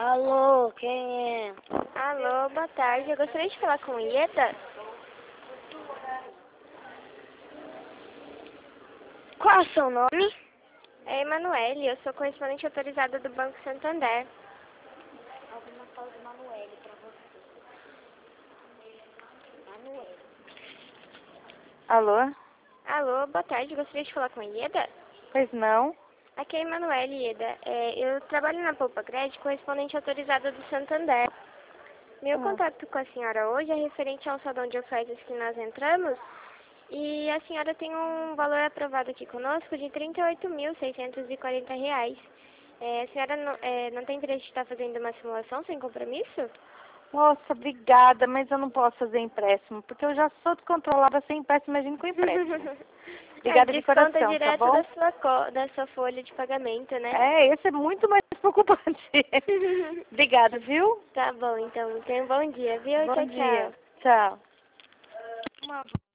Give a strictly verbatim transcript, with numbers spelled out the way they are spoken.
Alô, quem é? Alô, boa tarde. Eu gostaria de falar com Ieda. Qual é o seu nome? É Emanuele, eu sou correspondente autorizada do Banco Santander. Alguma fala do Manuele pra você. Manuele. Alô? Alô, boa tarde. Eu gostaria de falar com Ieda. Pois não? Aqui é Emanuele, Ieda. É, eu trabalho na Poupa Crédito, correspondente autorizada do Santander. Meu Ah. contato com a senhora hoje é referente ao salão de ofertas que nós entramos. E a senhora tem um valor aprovado aqui conosco de trinta e oito mil seiscentos e quarenta reais. É, a senhora não, é, não tem interesse de estar fazendo uma simulação sem compromisso? Nossa, obrigada, mas eu não posso fazer empréstimo, porque eu já sou descontrolada sem empréstimo, imagina com empréstimo. Obrigada É, de desconta coração, tá direto bom? da sua, co da sua folha de pagamento, né? É, esse é muito mais preocupante. Obrigada, viu? Tá bom, então. Tenha um bom dia, viu? Bom Tchau, dia. tchau. Tchau.